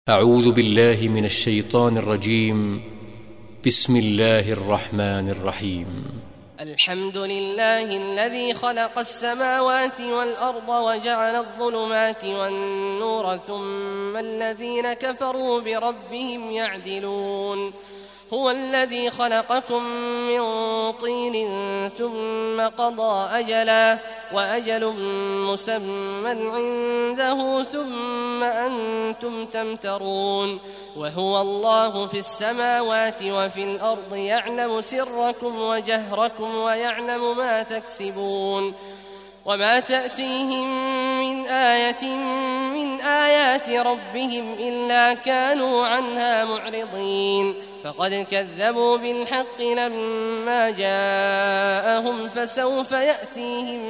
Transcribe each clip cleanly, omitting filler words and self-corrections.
أعوذ بالله من الشيطان الرجيم. بسم الله الرحمن الرحيم. الحمد لله الذي خلق السماوات والأرض وجعل الظلمات والنور ثم الذين كفروا بربهم يعدلون. هو الذي خلقكم من طين ثم قضى أجلا وأجل مسمى عنده ثم أنتم تمترون. وهو الله في السماوات وفي الأرض يعلم سركم وجهركم ويعلم ما تكسبون. وما تأتيهم من آية من آيات ربهم إلا كانوا عنها معرضين. فقد كذبوا بالحق لما جاءهم فسوف يأتيهم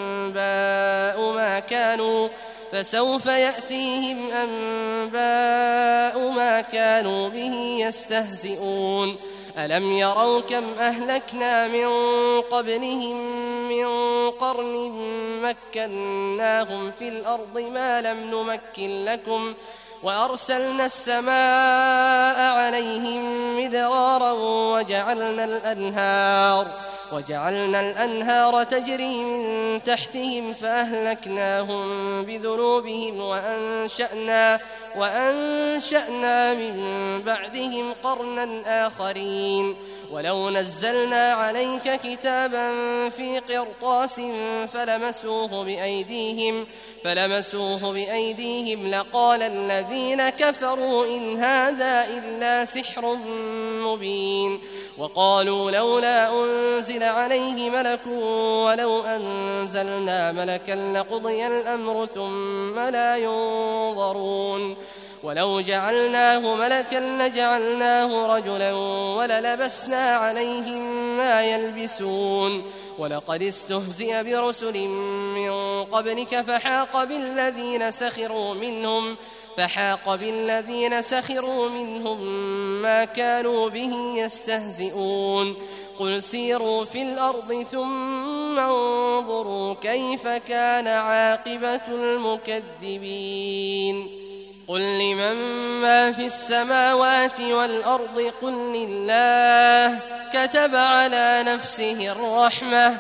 أنباء ما كانوا به يستهزئون. ألم يروا كم أهلكنا من قبلهم من قرن مكناهم في الأرض ما لم نمكن لكم وأرسلنا السماء عليهم مدرارا وجعلنا الأنهار تجري من تحتهم فأهلكناهم بذنوبهم وأنشأنا من بعدهم قرنا آخرين. ولو نزلنا عليك كتابا في قرطاس فلمسوه بأيديهم لقال الذين كفروا إن هذا إلا سحر مبين. وقالوا لولا أنزل عليه ملك ولو أنزلنا ملكا لقضي الأمر ثم لا ينظرون. ولو جعلناه ملكا لجعلناه رجلا وللبسنا عليهم ما يلبسون. ولقد استهزئ برسل من قبلك فحاق بالذين سخروا منهم ما كانوا به يستهزئون. قل سيروا في الأرض ثم انظروا كيف كان عاقبة المكذبين. قل لمن ما في السماوات والأرض قل لله كتب على نفسه الرحمة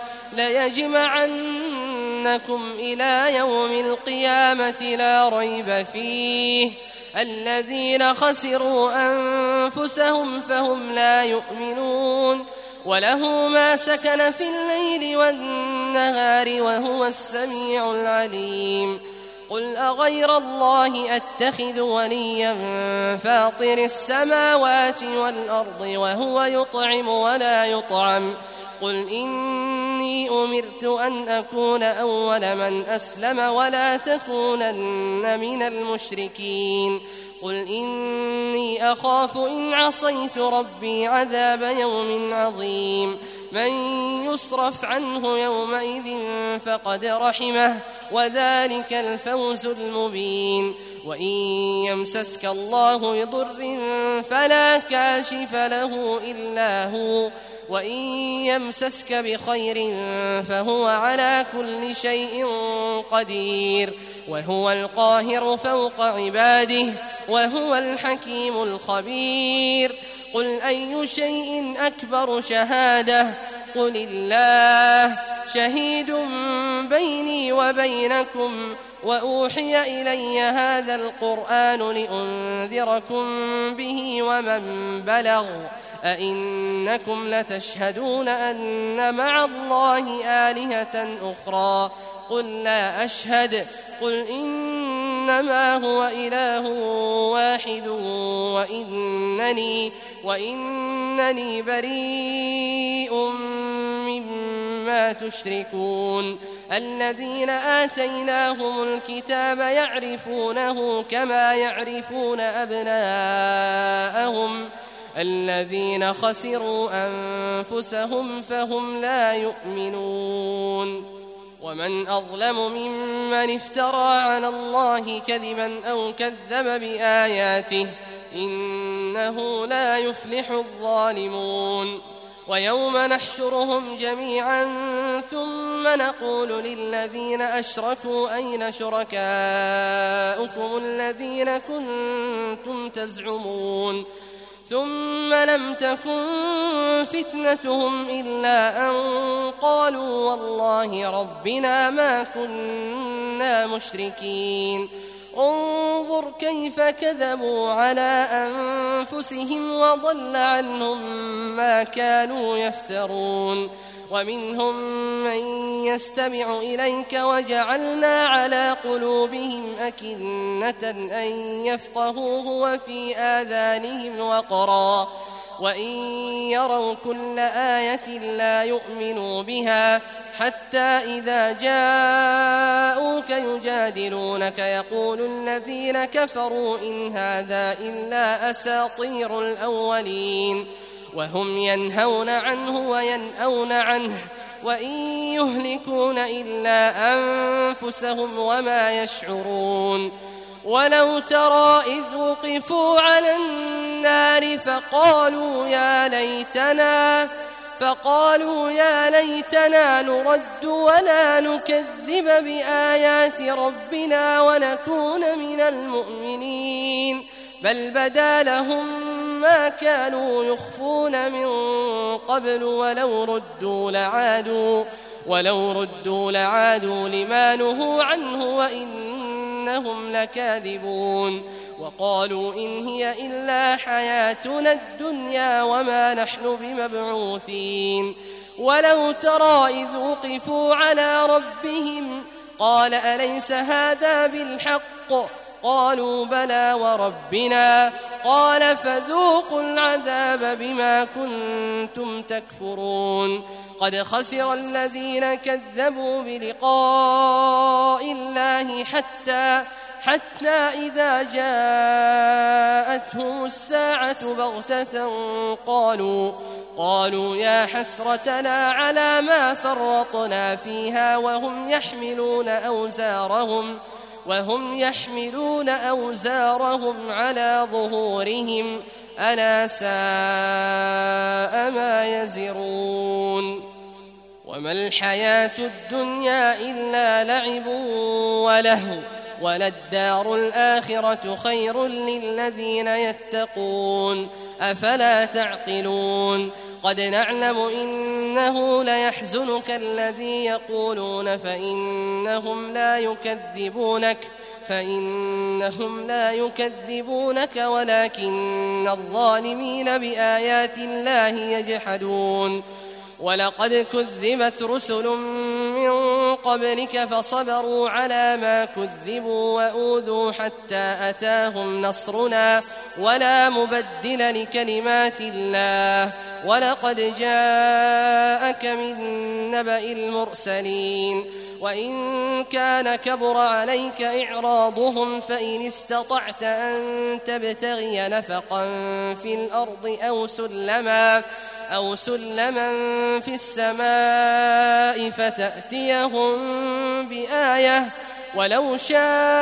ليجمعنكم إلى يوم القيامة لا ريب فيه. الذين خسروا أنفسهم فهم لا يؤمنون. وله ما سكن في الليل والنهار وهو السميع العليم. قل أغير الله أتخذ وليا فاطر السماوات والأرض وهو يطعم ولا يطعم. قل إني أمرت أن أكون أول من أسلم ولا تكونن من المشركين. قل إني أخاف إن عصيت ربي عذاب يوم عظيم. من يصرف عنه يومئذ فقد رحمه وذلك الفوز المبين. وإن يمسسك الله بضر فلا كاشف له إلا هو وإن يمسسك بخير فهو على كل شيء قدير. وهو القاهر فوق عباده وهو الحكيم الخبير. قل أي شيء أكبر شهادة قل الله شهيد بيني وبينكم وأوحي إلي هذا القرآن لأنذركم به ومن بلغ. أئنكم لتشهدون أن مع الله آلهة أخرى قل لا أشهد. قل إنما هو إله واحد وإنني بريء مما تشركون. الذين آتيناهم الكتاب يعرفونه كما يعرفون أبناءهم الذين خسروا أنفسهم فهم لا يؤمنون. ومن أظلم ممن افترى على الله كذبا أو كذب بآياته إنه لا يفلح الظالمون. ويوم نحشرهم جميعا ثم نقول للذين أشركوا أين شركاؤكم الذين كنتم تزعمون ثم لم تكن فتنتهم إلا أن قالوا والله ربنا ما كنا مشركين انظر كيف كذبوا على أنفسهم وضل عنهم ما كانوا يفترون ومنهم من يستمع إليك وجعلنا على قلوبهم أكنة أن يفقهوه وفي آذانهم وقرا وإن يروا كل آية لا يؤمنوا بها حتى إذا جاءوك يجادلونك يقول الذين كفروا إن هذا إلا أساطير الأولين وهم ينهون عنه وينأون عنه وإن يهلكون إلا أنفسهم وما يشعرون ولو ترى إذ وقفوا على النار فقالوا يا ليتنا نرد ولا نكذب بآيات ربنا ونكون من المؤمنين بل بدا لهم ما كانوا يخفون من قبل ولو ردوا لعادوا لما نهوا عنه وإنهم لكاذبون وقالوا إن هي إلا حياتنا الدنيا وما نحن بمبعوثين ولو ترى إذ وقفوا على ربهم قال أليس هذا بالحق قالوا بلى وربنا قال فذوقوا العذاب بما كنتم تكفرون قد خسر الذين كذبوا بلقاء الله حتى إذا جاءتهم الساعة بغتة قالوا يا حسرتنا على ما فرطنا فيها وهم يحملون أوزارهم على ظهورهم ألا ساء ما يزرون وما الحياة الدنيا إلا لعب ولهو وللدار الآخرة خير للذين يتقون أفلا تعقلون قد نعلم إنه ليحزنك الذي يقولون فإنهم لا يكذبونك ولكن الظالمين بآيات الله يجحدون ولقد كذبت رسل من قبلك فصبروا على ما كذبوا وأوذوا حتى أتاهم نصرنا ولا مبدل لكلمات الله ولقد جاءك من نبأ المرسلين وإن كان كبر عليك إعراضهم فإن استطعت أن تبتغي نفقا في الأرض أو سلما في السماء فتأتيهم بآية ولو شاء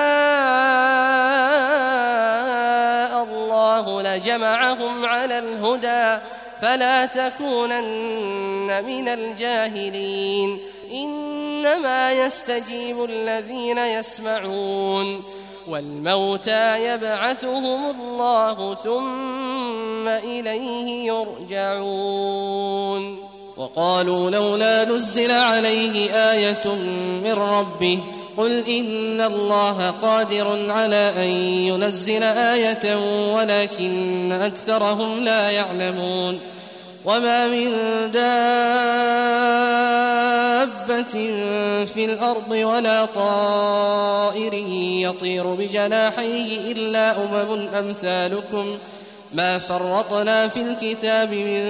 الله لجمعهم على الهدى فلا تكونن من الجاهلين إنما يستجيب الذين يسمعون والموتى يبعثهم الله ثم إليه يرجعون وقالوا لولا نزل عليه آية من ربه قل إن الله قادر على أن ينزل آية ولكن أكثرهم لا يعلمون وما من دابة في الأرض ولا طائر يطير بجناحيه إلا أمثالكم ما فرطنا في الكتاب من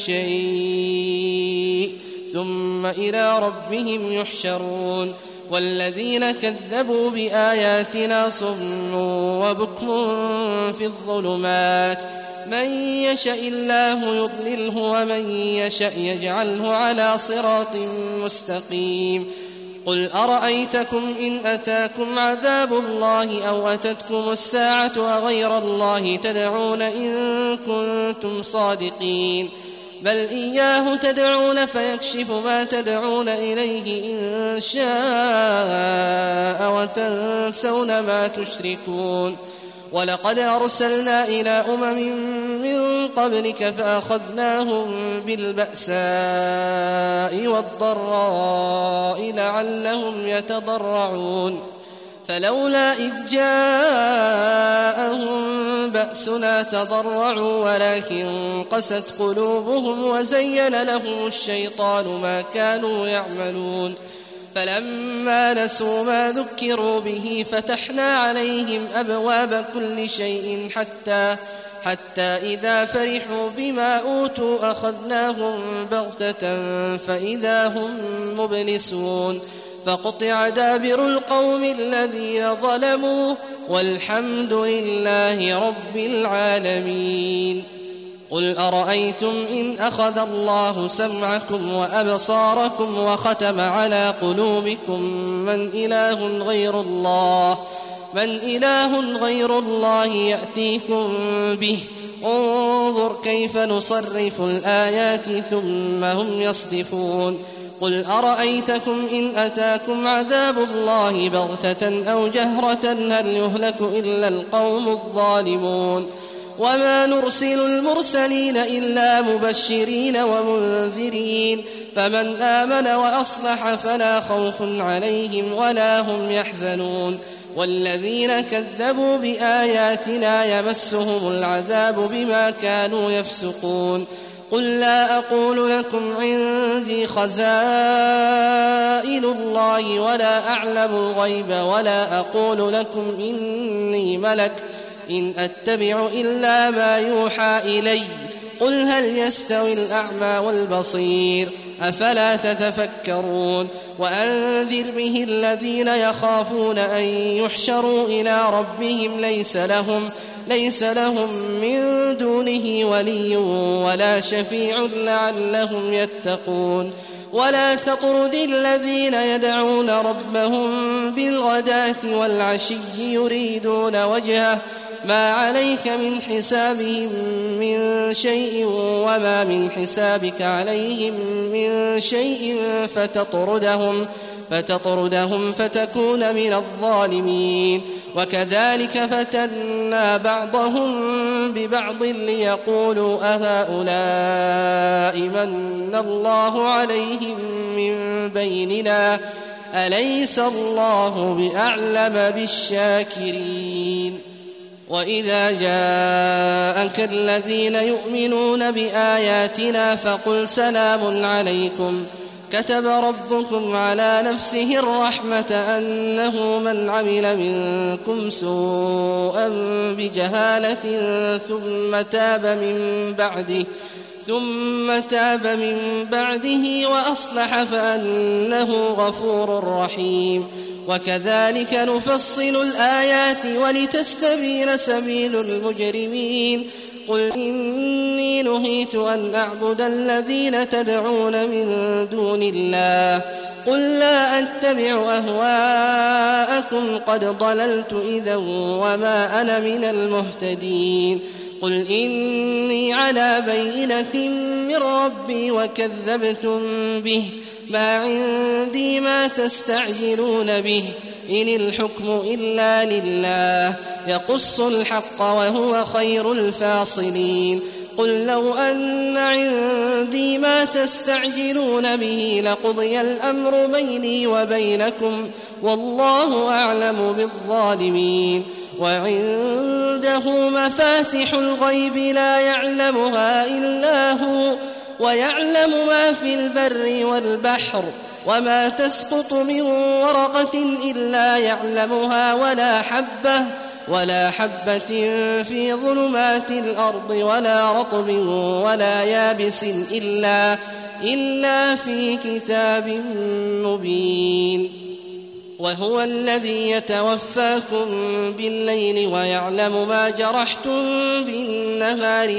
شيء ثم إلى ربهم يحشرون والذين كذبوا بآياتنا صم وبكم في الظلمات من يشاء الله يضلله ومن يشاء يجعله على صراط مستقيم قل أرأيتكم إن أتاكم عذاب الله أو أتتكم الساعة أغير الله تدعون إن كنتم صادقين بل إياه تدعون فيكشف ما تدعون إليه إن شاء وتنسون ما تشركون. ولقد أرسلنا إلى أمم من قبلك فأخذناهم بالبأساء والضراء لعلهم يتضرعون فلولا إذ جاءهم بأسنا تضرعوا ولكن قست قلوبهم وزين لهم الشيطان ما كانوا يعملون فلما نسوا ما ذكروا به فتحنا عليهم أبواب كل شيء حتى إذا فرحوا بما أوتوا أخذناهم بغتة فإذا هم مبلسون فقطع دابر القوم الذين ظلموا والحمد لله رب العالمين. قل أرأيتم إن أخذ الله سمعكم وأبصاركم وختم على قلوبكم من إله غير الله يأتيكم به انظر كيف نصرف الآيات ثم هم يصدفون. قل أرأيتكم إن أتاكم عذاب الله بغتة أو جهرة هل يهلك إلا القوم الظالمون. وما نرسل المرسلين إلا مبشرين ومنذرين فمن آمن وأصلح فلا خوف عليهم ولا هم يحزنون. والذين كذبوا بآياتنا يمسهم العذاب بما كانوا يفسقون. قل لا أقول لكم عندي خزائن الله ولا أعلم الغيب ولا أقول لكم إني ملك إن أتبع إلا ما يوحى إلي قل هل يستوي الأعمى والبصير أفلا تتفكرون. وأنذر به الذين يخافون أن يحشروا إلى ربهم ليس لهم من دونه ولي ولا شفيع لعلهم يتقون. ولا تطرد الذين يدعون ربهم بالغداة والعشي يريدون وجهه ما عليك من حسابهم من شيء وما من حسابك عليهم من شيء فتطردهم فتكون من الظالمين. وكذلك فتنا بعضهم ببعض ليقولوا أهؤلاء من الله عليهم من بيننا أليس الله بأعلم بالشاكرين. وإذا جاءك الذين يؤمنون بآياتنا فقل سلام عليكم كتب ربكم على نفسه الرحمة أنه من عمل منكم سوءا بجهالة ثم تاب من بعده وأصلح فأنه غفور رحيم. وكذلك نفصل الآيات ولتستبين سبيل المجرمين. قل إني نهيت أن أعبد الذين تدعون من دون الله قل لا أتبع أهواءكم قد ضللت إذا وما أنا من المهتدين. قل إني على بينة من ربي وكذبتم به ما عندي ما تستعجلون به إن الحكم إلا لله يقص الحق وهو خير الفاصلين. قل لو أن عندي ما تستعجلون به لقضي الأمر بيني وبينكم والله أعلم بالظالمين. وعنده مفاتح الغيب لا يعلمها إلا هو ويعلم ما في البر والبحر وما تسقط من ورقة إلا يعلمها ولا حبة في ظلمات الأرض ولا رطب ولا يابس إلا في كتاب مبين. وهو الذي يتوفاكم بالليل ويعلم ما جرحتم بالنهار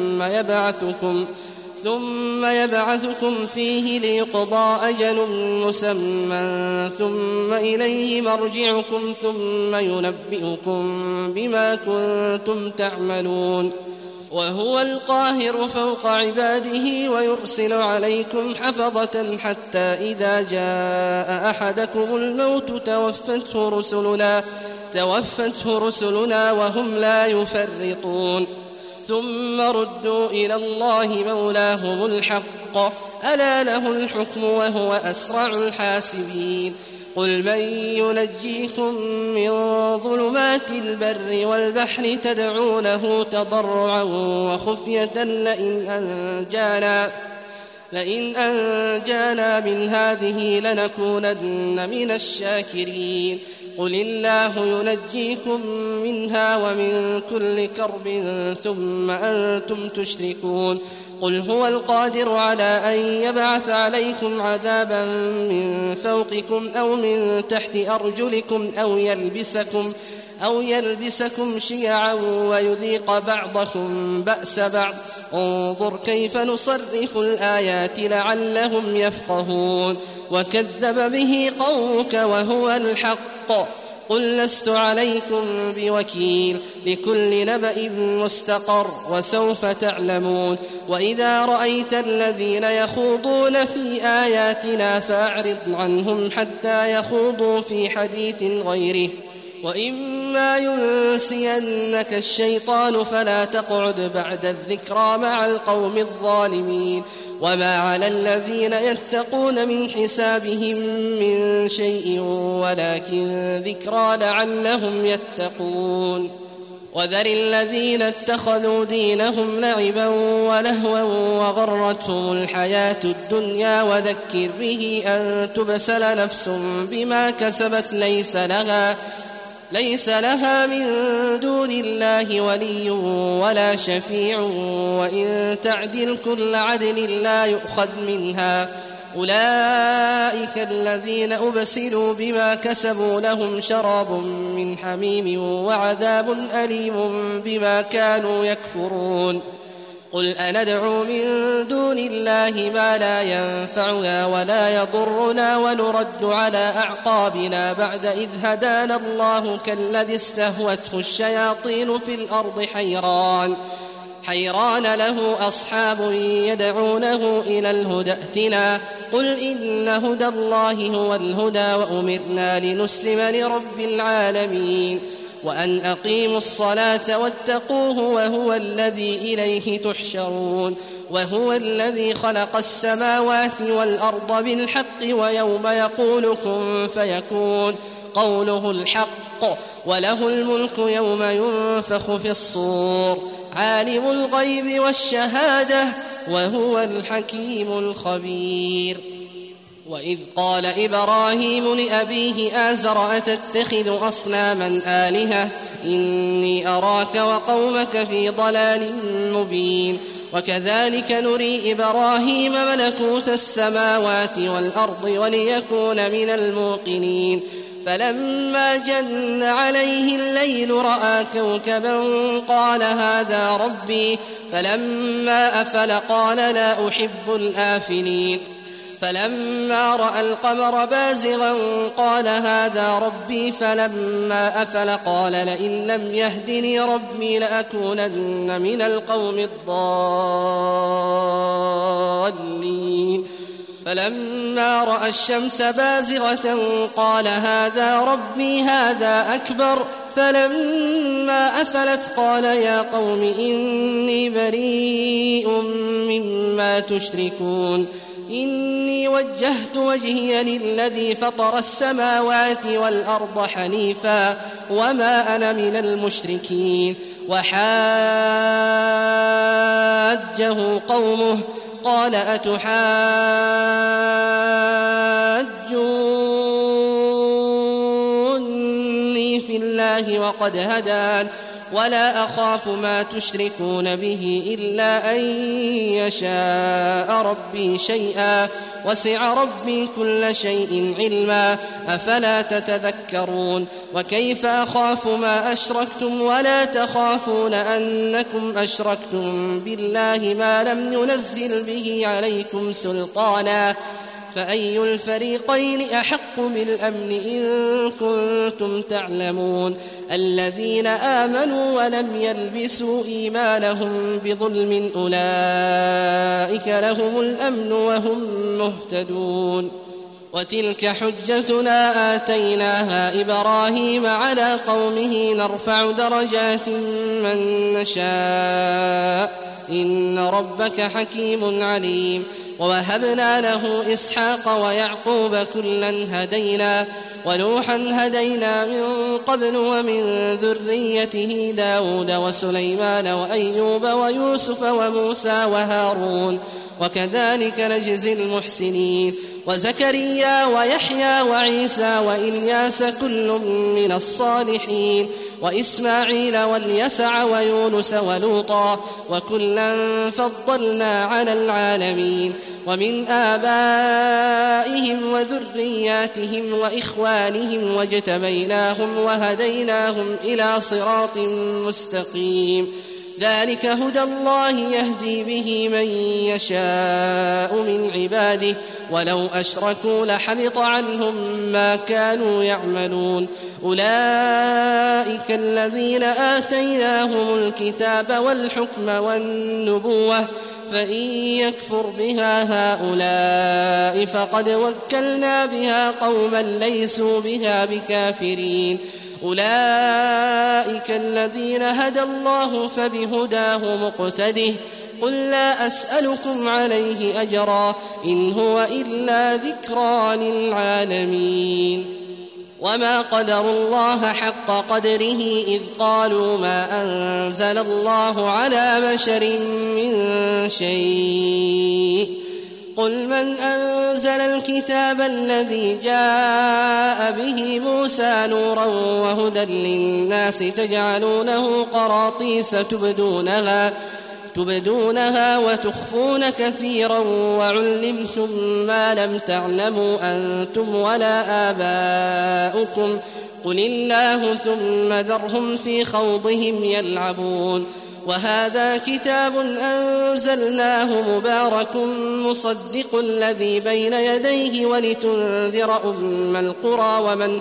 ثم يبعثكم فيه ليقضى أجل مسمى ثم إليه مرجعكم ثم ينبئكم بما كنتم تعملون. وهو القاهر فوق عباده ويرسل عليكم حفظة حتى إذا جاء أحدكم الموت توفته رسلنا وهم لا يفرطون ثم ردوا إلى الله مولاهم الحق ألا له الحكم وهو أسرع الحاسبين قل من ينجيكم من ظلمات البر والبحر تدعونه تضرعا وخفية لئن أنجانا من هذه لنكونن من الشاكرين قل الله ينجيكم منها ومن كل كرب ثم أنتم تشركون قل هو القادر على أن يبعث عليكم عذابا من فوقكم أو من تحت أرجلكم أو يلبسكم شيعا ويذيق بعضكم بأس بعض انظر كيف نصرف الآيات لعلهم يفقهون وكذب به قومك وهو الحق قل لست عليكم بوكيل لكل نبأ مستقر وسوف تعلمون وإذا رأيت الذين يخوضون في آياتنا فأعرض عنهم حتى يخوضوا في حديث غيره وإما ينسينك الشيطان فلا تقعد بعد الذكرى مع القوم الظالمين وما على الذين يتقون من حسابهم من شيء ولكن ذكرى لعلهم يتقون وذر الذين اتخذوا دينهم لعبا ولهوا وغرتهم الحياة الدنيا وذكر به أن تبسل نفس بما كسبت ليس لها من دون الله ولي ولا شفيع وإن تعدل كل عدل لا يؤخذ منها أولئك الذين أبسلوا بما كسبوا لهم شراب من حميم وعذاب أليم بما كانوا يكفرون قل أندعو من دون الله ما لا ينفعنا ولا يضرنا ونرد على أعقابنا بعد إذ هدانا الله كالذي استهوته الشياطين في الأرض حيران له أصحاب يدعونه إلى الهدى ائتنا قل إن هدى الله هو الهدى وأمرنا لنسلم لرب العالمين وأن أقيموا الصلاة واتقوه وهو الذي إليه تحشرون وهو الذي خلق السماوات والأرض بالحق ويوم يقول كن فيكون قوله الحق وله الملك يوم ينفخ في الصور عالم الغيب والشهادة وهو الحكيم الخبير وإذ قال إبراهيم لأبيه آزر أتتخذ أصناما آلهة إني أراك وقومك في ضلال مبين وكذلك نري إبراهيم ملكوت السماوات والأرض وليكون من الموقنين فلما جن عليه الليل رأى كوكبا قال هذا ربي فلما أفل قال لا أحب الآفلين فلما رأى القمر بازغا قال هذا ربي فلما أفل قال لئن لم يهدني ربي لأكونن من القوم الضالين فلما رأى الشمس بازغة قال هذا ربي هذا أكبر فلما أفلت قال يا قوم إني بريء مما تشركون إني وجهت وجهي للذي فطر السماوات والأرض حنيفا وما أنا من المشركين وحاجه قومه قال أتحاجوني في الله وقد هدان ولا أخاف ما تشركون به إلا أن يشاء ربي شيئا وسع ربي كل شيء علما أفلا تتذكرون وكيف أخاف ما أشركتم ولا تخافون أنكم أشركتم بالله ما لم ينزل به عليكم سلطانا فأي الفريقين أحق بالأمن إن كنتم تعلمون الذين آمنوا ولم يلبسوا إيمانهم بظلم أولئك لهم الأمن وهم مهتدون وتلك حجتنا آتيناها إبراهيم على قومه نرفع درجات من نشاء إن ربك حكيم عليم ووهبنا له إسحاق ويعقوب كلا هدينا ونوحا هدينا من قبل ومن ذريته داود وسليمان وأيوب ويوسف وموسى وهارون وكذلك نجزي المحسنين وزكريا ويحيى وعيسى وإلياس كل من الصالحين وإسماعيل واليسع ويونس ولوطا وكلا فضلنا على العالمين ومن آبائهم وذرياتهم وإخوانهم واجتبيناهم وهديناهم إلى صراط مستقيم ذلك هدى الله يهدي به من يشاء من عباده ولو أشركوا لحبط عنهم ما كانوا يعملون أولئك الذين آتيناهم الكتاب والحكم والنبوة فإن يكفر بها هؤلاء فقد وكلنا بها قوما ليسوا بها بكافرين أولئك الذين هدى الله فبهداه مقتده قل لا أسألكم عليه أجرا إن هو إلا ذكرى للعالمين وما قدروا الله حق قدره إذ قالوا ما أنزل الله على بشر من شيء قل من أنزل الكتاب الذي جاء به موسى نورا وهدى للناس تجعلونه قراطيس تبدونها وتخفون كثيرا وعلمتم ما لم تعلموا أنتم ولا آباؤكم قل الله ثم ذرهم في خوضهم يلعبون وهذا كتاب أنزلناه مبارك مصدق الذي بين يديه ولتنذر أم القرى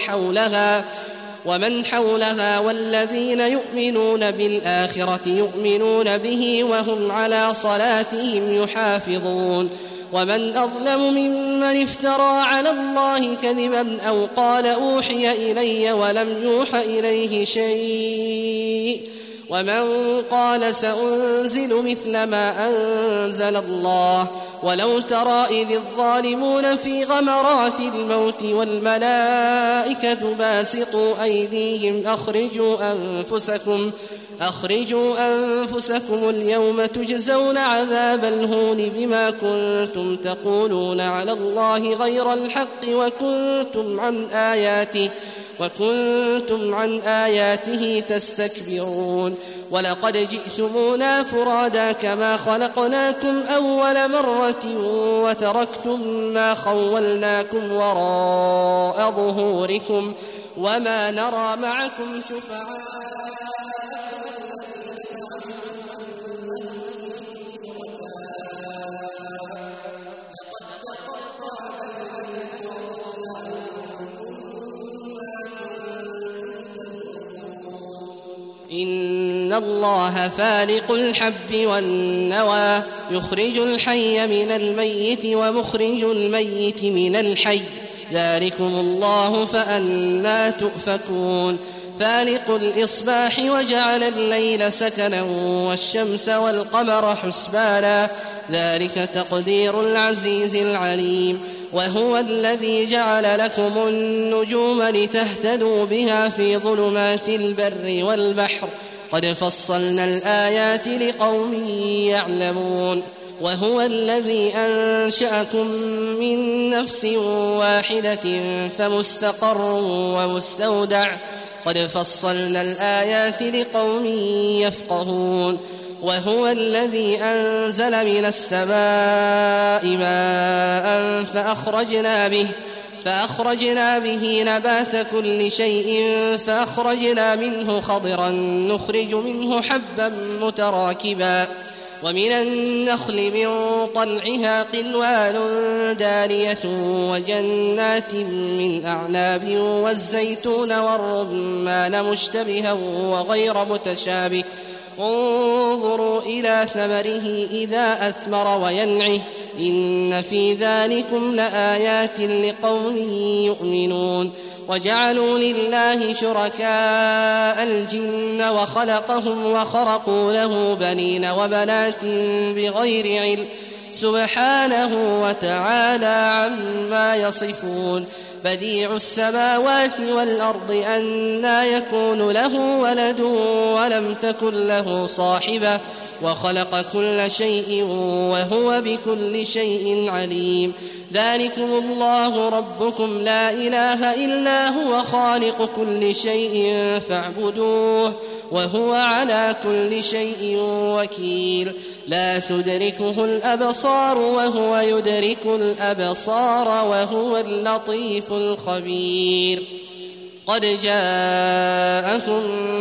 ومن حولها والذين يؤمنون بالآخرة يؤمنون به وهم على صلاتهم يحافظون ومن أظلم ممن افترى على الله كذبا أو قال أوحي إلي ولم يوح إليه شيء ومن قال سأنزل مثل ما أنزل الله ولو ترى إذ الظالمون في غمرات الموت والملائكة باسطوا أيديهم أخرجوا أنفسكم اليوم تجزون عذاب الهون بما كنتم تقولون على الله غير الحق وكنتم عن آياته تستكبرون ولقد جئتمونا فرادا كما خلقناكم أول مرة وتركتم ما خولناكم وراء ظهوركم وما نرى معكم إن الله فالق الحب والنوى يخرج الحي من الميت ومخرج الميت من الحي ذلكم الله فأنى تؤفكون فالق الإصباح وجعل الليل سكنا والشمس والقمر حسبانا ذلك تقدير العزيز العليم وهو الذي جعل لكم النجوم لتهتدوا بها في ظلمات البر والبحر قد فصلنا الآيات لقوم يعلمون وهو الذي أنشأكم من نفس واحدة فمستقر ومستودع قد فصلنا الآيات لقوم يفقهون وهو الذي أنزل من السماء ماء فأخرجنا به نبات كل شيء فأخرجنا منه خضرا نخرج منه حبا متراكبا ومن النخل من طلعها قنوان دانية وجنات من أعناب والزيتون والرمان مشتبها وغير متشابه انظروا إلى ثمره إذا أثمر وينعه إن في ذلكم لآيات لقوم يؤمنون وجعلوا لله شركاء الجن وخلقهم وخرقوا له بنين وبنات بغير علم سبحانه وتعالى عما يصفون بديع السماوات والأرض أنى يكون له ولد ولم تكن له صاحبة وخلق كل شيء وهو بكل شيء عليم ذلكم الله ربكم لا إله إلا هو خالق كل شيء فاعبدوه وهو على كل شيء وكيل لا تدركه الأبصار وهو يدرك الأبصار وهو اللطيف الخبير قد جاءكم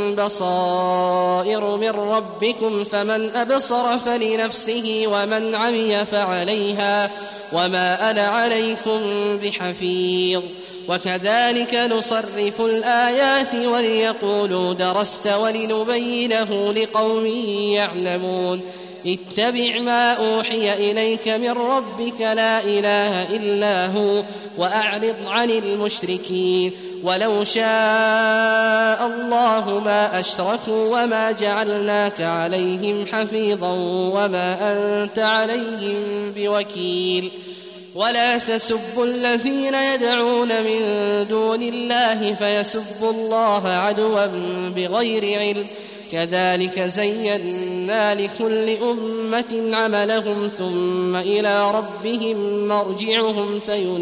بصائر من ربكم فمن أبصر فلنفسه ومن عمي فعليها وما أنا عليكم بحفيظ وكذلك نصرف الآيات وليقولوا درست ولنبينه لقوم يعلمون اتبع ما أوحي إليك من ربك لا إله إلا هو وأعرض عن المشركين ولو شاء الله ما أشركوا وما جعلناك عليهم حفيظا وما أنت عليهم بوكيل ولا تسبوا الذين يدعون من دون الله فيسبوا الله عدوا بغير علم كذلك زينا لكل أمة عملهم ثم إلى ربهم مرجعهم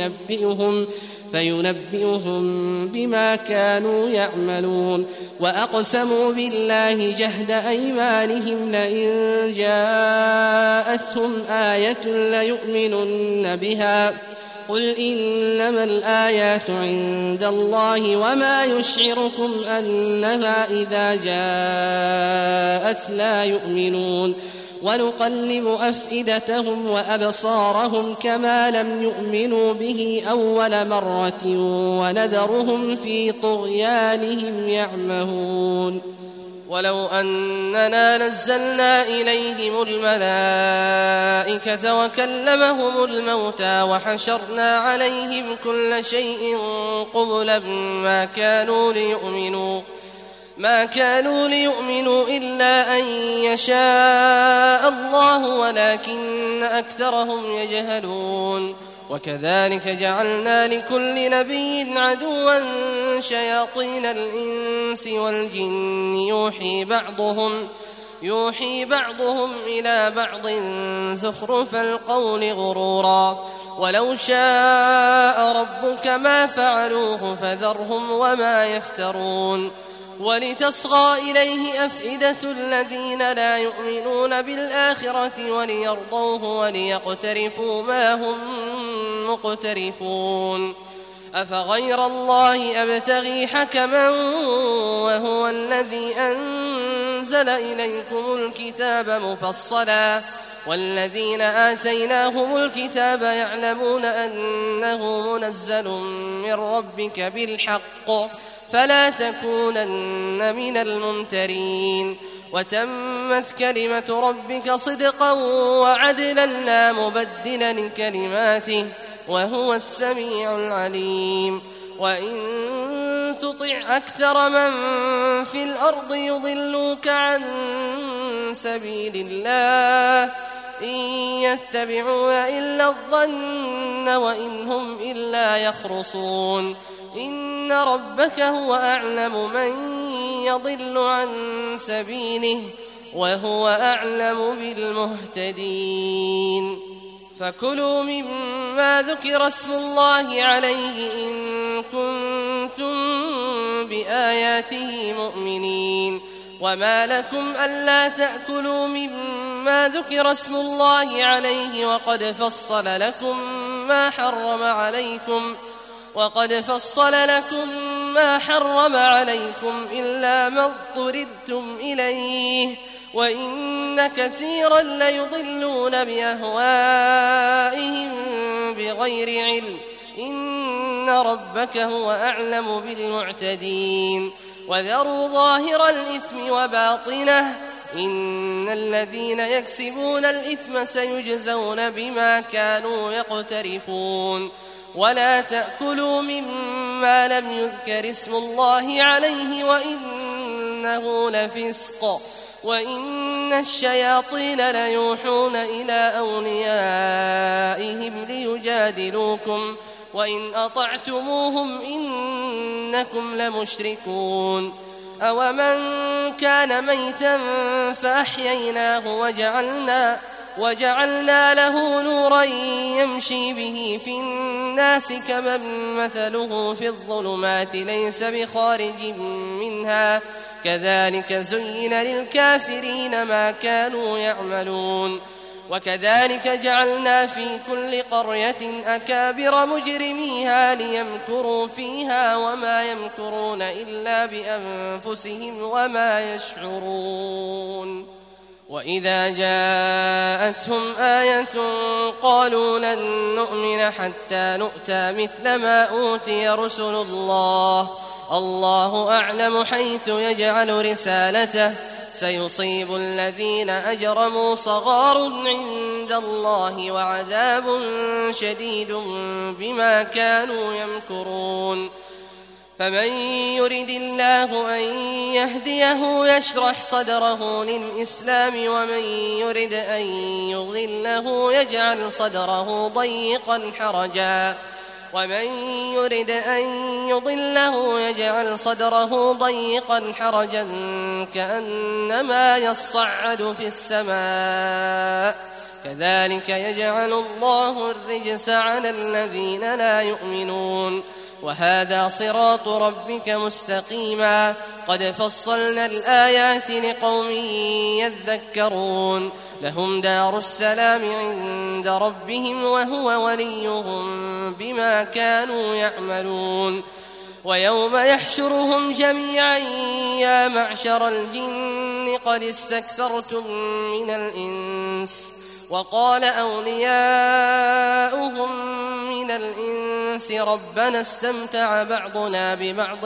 فينبئهم بما كانوا يعملون وأقسموا بالله جهد أيمانهم لئن جاءتهم آية ليؤمنن بها قل إنما الآيات عند الله وما يشعركم أنها إذا جاءت لا يؤمنون ونقلب أفئدتهم وأبصارهم كما لم يؤمنوا به أول مرة ونذرهم في طغيانهم يعمهون ولو أننا نزلنا إليهم الملائكة وكلمهم الموتى وحشرنا عليهم كل شيء قبلا ما كانوا ليؤمنوا إلا أن يشاء الله ولكن أكثرهم يجهلون وكذلك جعلنا لكل نبي عدوا شياطين الإنس والجن يوحي بعضهم إلى بعض زخرف القول غرورا ولو شاء ربك ما فعلوه فذرهم وما يفترون ولتصغى إليه أفئدة الذين لا يؤمنون بالآخرة وليرضوه وليقترفوا ما هم مقترفون أفغير الله أبتغي حكما وهو الذي أنزل إليكم الكتاب مفصلا والذين آتيناهم الكتاب يعلمون أنه منزل من ربك بالحق فلا تكونن من الممترين وتمت كلمة ربك صدقا وعدلا لا مبدل لكلماته وهو السميع العليم وإن تطع أكثر من في الأرض يضلوك عن سبيل الله إن يتبعون إلا الظن وإن هم إلا يخرصون إن ربك هو أعلم من يضل عن سبيله وهو أعلم بالمهتدين فكلوا مما ذكر اسم الله عليه إن كنتم بآياته مؤمنين وما لكم ألا تأكلوا مما ذكر اسم الله عليه وقد فصل لكم ما حرم عليكم إلا ما اضطررتم إليه وإن وإن كثيرا ليضلون بأهوائهم بغير علم إن ربك هو أعلم بالمعتدين وذروا ظاهر الإثم وباطنه إن الذين يكسبون الإثم سيجزون بما كانوا يقترفون ولا تأكلوا مما لم يذكر اسم الله عليه وإنه لفسق وإن الشياطين ليوحون إلى أوليائهم ليجادلوكم وإن أطعتموهم إنكم لمشركون أومن كان ميتا فأحييناه وجعلنا له نورا يمشي به في الناس كمن مثله في الظلمات ليس بخارج منها كذلك زين للكافرين ما كانوا يعملون وكذلك جعلنا في كل قرية أكابر مجرميها ليمكروا فيها وما يمكرون إلا بأنفسهم وما يشعرون وإذا جاءتهم آية قالوا لن نؤمن حتى نؤتى مثل ما أوتي رسل الله أعلم حيث يجعل رسالته سيصيب الذين أجرموا صغار عند الله وعذاب شديد بما كانوا يمكرون فمن يرد الله أن يهديه يشرح صدره للإسلام ومن يرد أن يضله يجعل صدره ضيقا حرجا ومن يرد أن يضله يجعل صدره ضيقا حرجا كأنما يصعد في السماء كذلك يجعل الله الرجس على الذين لا يؤمنون وهذا صراط ربك مستقيما قد فصلنا الآيات لقوم يذكرون لهم دار السلام عند ربهم وهو وليهم بما كانوا يعملون ويوم يحشرهم جميعا يا معشر الجن قد استكثرتم من الإنس وقال أولياؤهم من الإنس ربنا استمتع بعضنا ببعض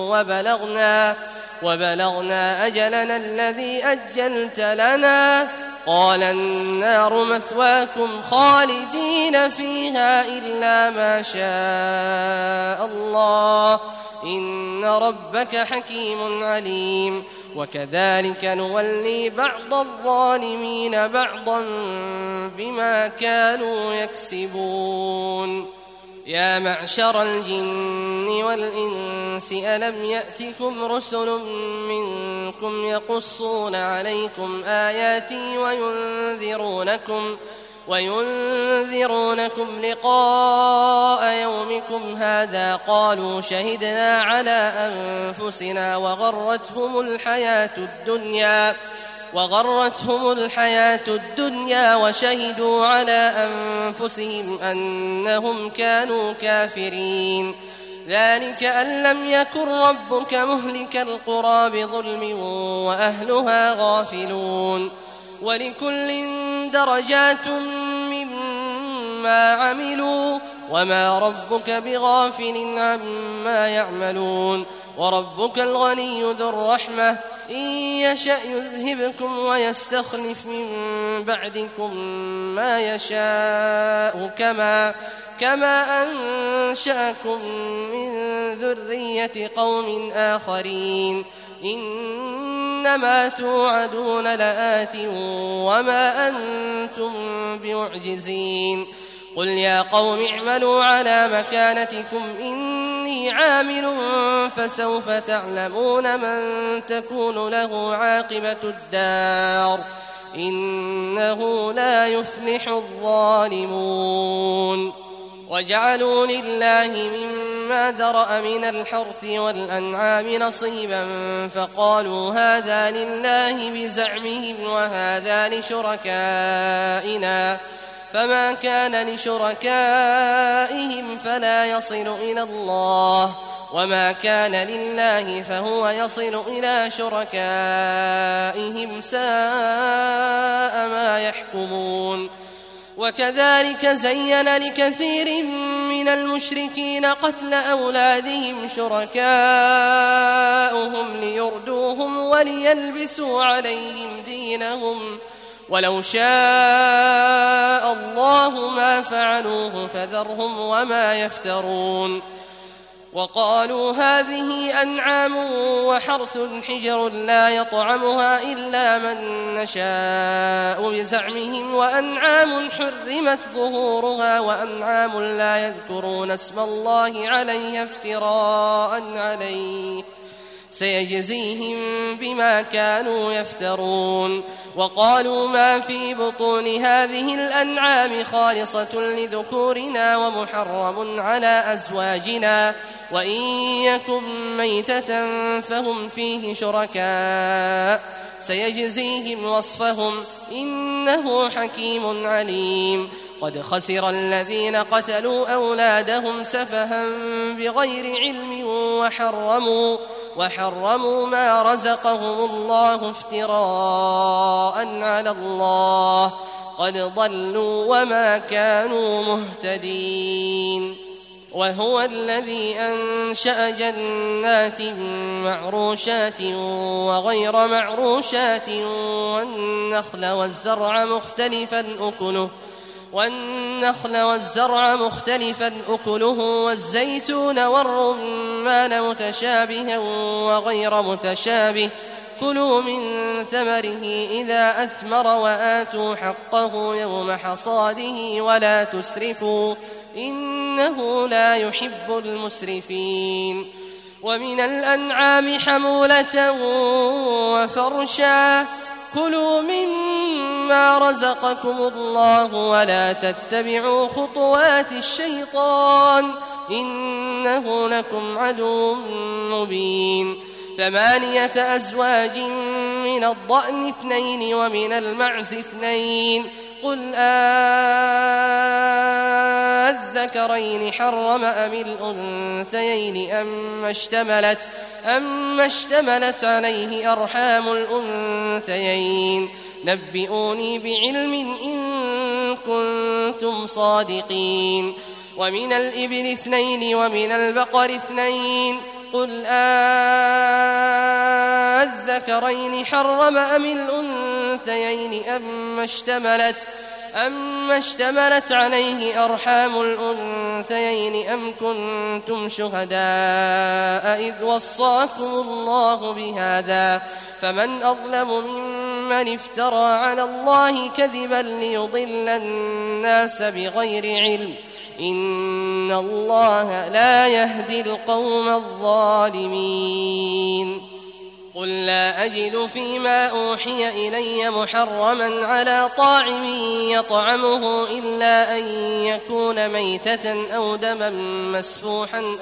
وبلغنا أجلنا الذي أجلت لنا قال النار مثواكم خالدين فيها إلا ما شاء الله إن ربك حكيم عليم وكذلك نولي بعض الظالمين بعضا بما كانوا يكسبون يا معشر الجن والإنس ألم يأتكم رسل منكم يقصون عليكم آياتي وينذرونكم لقاء يومكم هذا قالوا شهدنا على أنفسنا وغرتهم الحياة الدنيا وشهدوا على أنفسهم أنهم كانوا كافرين ذلك أن لم يكن ربك مهلك القرى بظلم وأهلها غافلون ولكل درجات مما عملوا وما ربك بغافل عما يعملون وربك الغني ذو الرحمة إن يشأ يذهبكم ويستخلف من بعدكم ما يشاء كما أنشأكم من ذرية قوم آخرين إنما توعدون لآت وما أنتم بمعجزين قل يا قوم اعملوا على مكانتكم إني عامل فسوف تعلمون من تكون له عاقبة الدار إنه لا يفلح الظالمون وجعلوا لله مما ذرأ من الحرث والأنعام نصيبا فقالوا هذا لله بزعمهم وهذا لشركائنا فما كان لشركائهم فلا يصل إلى الله، وما كان لله فهو يصل إلى شركائهم، ساء ما يحكمون. وكذلك زين لكثير من المشركين قتل أولادهم شركاؤهم ليردوهم وليلبسوا عليهم دينهم، ولو شاء الله ما فعلوه فذرهم وما يفترون. وقالوا هذه أنعام وحرث حجر لا يطعمها إلا من نشاء بزعمهم، وأنعام حرمت ظهورها، وأنعام لا يذكرون اسم الله عليها افتراء عليه، سيجزيهم بما كانوا يفترون. وقالوا ما في بطون هذه الأنعام خالصة لذكورنا ومحرم على أزواجنا، وإن يكن ميتة فهم فيه شركاء، سيجزيهم وصفهم إنه حكيم عليم. قد خسر الذين قتلوا أولادهم سفها بغير علم وحرموا ما رزقهم الله افتراء على الله، قد ضلوا وما كانوا مهتدين. وهو الذي أنشأ جنات معروشات وغير معروشات والنخل والزرع مختلفا أكله والزيتون والرمان متشابها وغير متشابه، كلوا من ثمره إذا أثمر وآتوا حقه يوم حصاده ولا تسرفوا إنه لا يحب المسرفين. ومن الأنعام حمولة وفرشا، كلوا مما رزقكم الله ولا تتبعوا خطوات الشيطان إنه لكم عدو مبين. 8 أزواج من الضأن 2 ومن المعز 2، قل أذكرين حرم أم الأنثيين أما اشتملت عليه أرحام الأنثيين، نبئوني بعلم إن كنتم صادقين. ومن الإبل 2 ومن البقر 2، قل أذكرين حرم أم الأنثيين أما اشتملت عليه أرحام الأنثيين أم كنتم شهداء إذ وصاكم الله بهذا، فمن أظلم ممن افترى على الله كذبا ليضل الناس بغير علم، إن الله لا يهدي القوم الظالمين. قل لا أجد فيما أوحي إلي محرما على طاعم يطعمه إلا أن يكون ميتة أو دما مسفوحا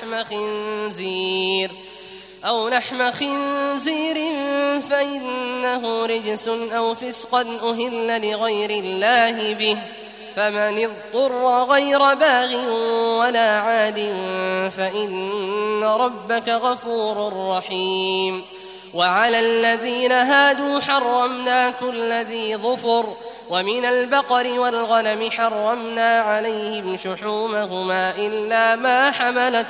أو لحم خنزير فإنه رجس أو فسقا أهل لغير الله به، فمن اضطر غير باغ ولا عاد فإن ربك غفور رحيم. وعلى الذين هادوا حرمنا كل ذي ظفر، ومن البقر والغنم حرمنا عليهم شحومهما إلا ما حملت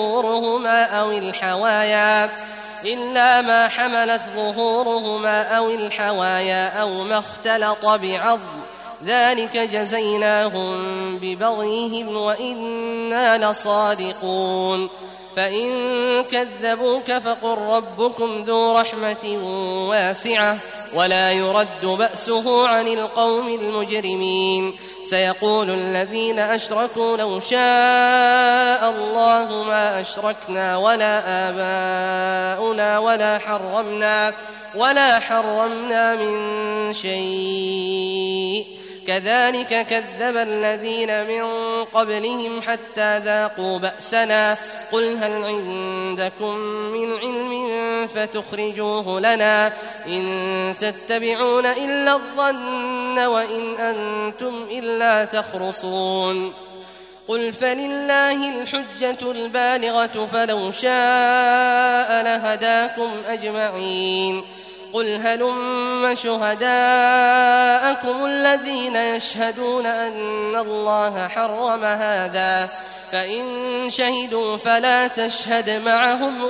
ظهورهما أو الحوايا أو ما اختلط بعظم، ذلك جزيناهم ببغيهم وإنا لصادقون. فإن كذبوك فقل ربكم ذو رحمة واسعة ولا يرد بأسه عن القوم المجرمين. سيقول الذين أشركوا لو شاء الله ما أشركنا ولا آباؤنا ولا حرمنا من شيء، كذلك كذب الذين من قبلهم حتى ذاقوا بأسنا. قل هل عندكم من علم فتخرجوه لنا إن تتبعون إلا الظن وإن أنتم إلا تخرصون قل فلله الحجة البالغة فلو شاء لهداكم أجمعين قل هلم شهداءكم الذين يشهدون أن الله حرم هذا فإن شهدوا فلا تشهد معهم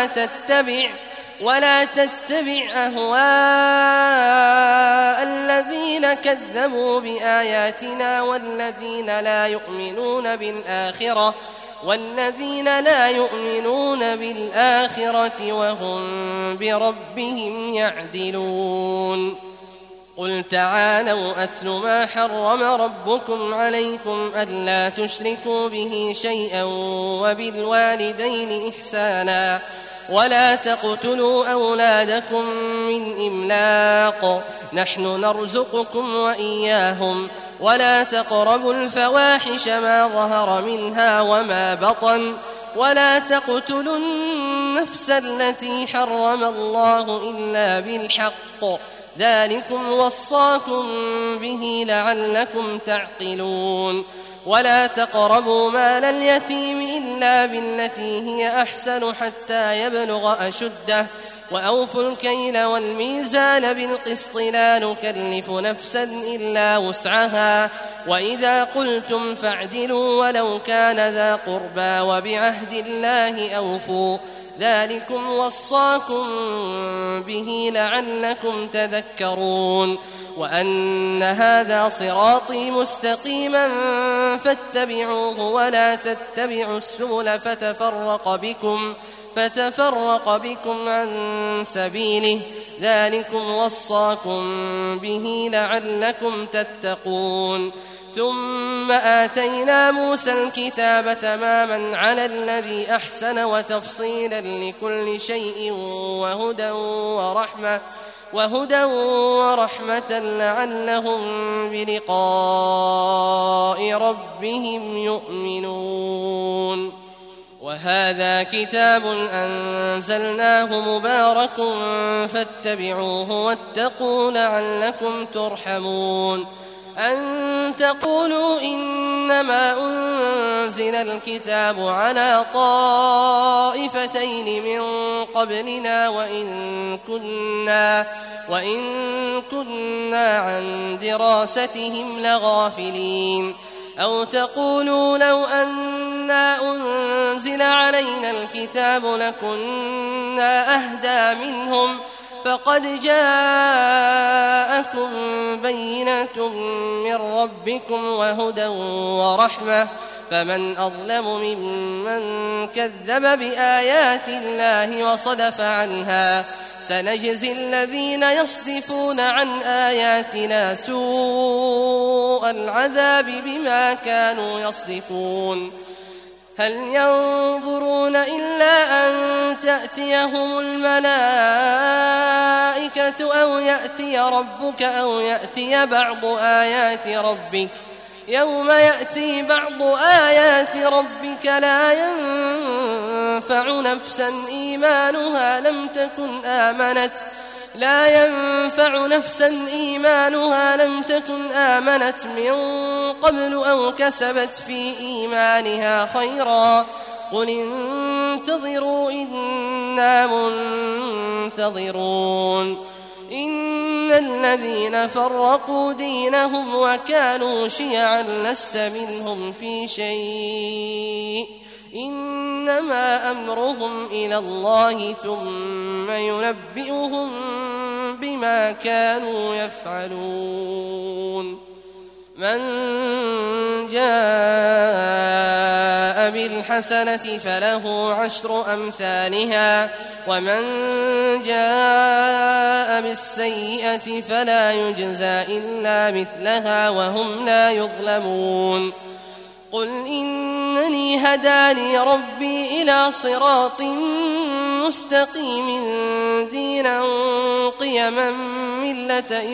ولا تتبع أهواء الذين كذبوا بآياتنا والذين لا يؤمنون بالآخرة وهم بربهم يعدلون قل تعالوا أتل ما حرم ربكم عليكم ألا تشركوا به شيئا وبالوالدين إحسانا ولا تقتلوا أولادكم من إملاق نحن نرزقكم وإياهم ولا تقربوا الفواحش ما ظهر منها وما بطن ولا تقتلوا النفس التي حرم الله إلا بالحق ذلكم وصاكم به لعلكم تعقلون ولا تقربوا مال اليتيم إلا بالتي هي أحسن حتى يبلغ أشده وأوفوا الكيل والميزان بالقسط لا نكلف نفسا إلا وسعها وإذا قلتم فاعدلوا ولو كان ذا قربى وبعهد الله أوفوا ذلكم وصاكم به لعلكم تذكرون وأن هذا صراطي مستقيما فاتبعوه ولا تتبعوا السبل فتفرق بكم عن سبيله ذلكم وصاكم به لعلكم تتقون ثم آتينا موسى الكتاب تماما على الذي أحسن وتفصيلا لكل شيء وهدى ورحمة لعلهم بلقاء ربهم يؤمنون وهذا كتاب أنزلناه مبارك فاتبعوه واتقوا لعلكم ترحمون أن تقولوا إنما أنزل الكتاب على طائفتين من قبلنا وإن كنا عن دراستهم لغافلين أو تقولوا لو أنا أنزل علينا الكتاب لكنا أهدى منهم فقد جاءكم بينة من ربكم وهدى ورحمة فمن أظلم ممن كذب بآيات الله وصدف عنها سنجزي الذين يصدفون عن آياتنا سوء العذاب بما كانوا يصدفون هل ينظرون إلا أن تأتيهم الملائكة أو يأتي ربك أو يأتي بعض آيات ربك يوم يأتي بعض آيات ربك لا ينفع نفسا إيمانها لم تكن آمنت من قبل أو كسبت في إيمانها خيرا قل انتظروا إنا منتظرون إن الذين فرقوا دينهم وكانوا شيعا لست منهم في شيء إنما أمرهم إلى الله ثم ينبئهم بما كانوا يفعلون من جاء بالحسنة فله عشر أمثالها ومن جاء بالسيئة فلا يجزى إلا مثلها وهم لا يظلمون قل إنني هداني ربي إلى صراط مستقيم دينا قيما ملة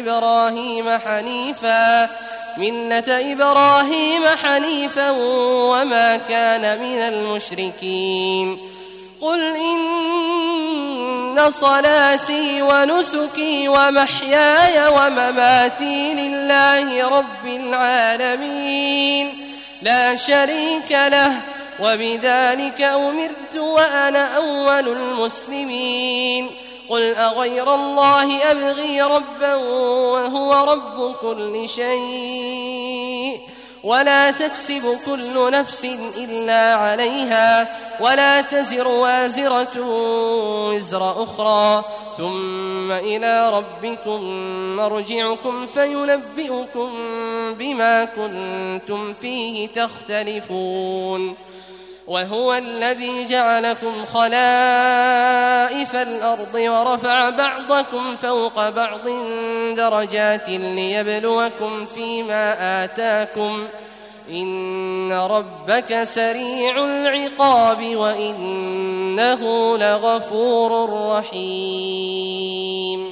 إبراهيم حنيفا وما كان من المشركين قل إن إن صلاتي ونسكي ومحياي ومماتي لله رب العالمين لا شريك له وبذلك أمرت وأنا أول المسلمين قل أغير الله أبغي ربا وهو رب كل شيء ولا تكسب كل نفس إلا عليها ولا تزر وازرة وزر أخرى ثم إلى ربكم مرجعكم فينبئكم بما كنتم فيه تختلفون وهو الذي جعلكم خلائف الأرض ورفع بعضكم فوق بعض درجات ليبلوكم فيما آتاكم إن ربك سريع العقاب وإنه لغفور رحيم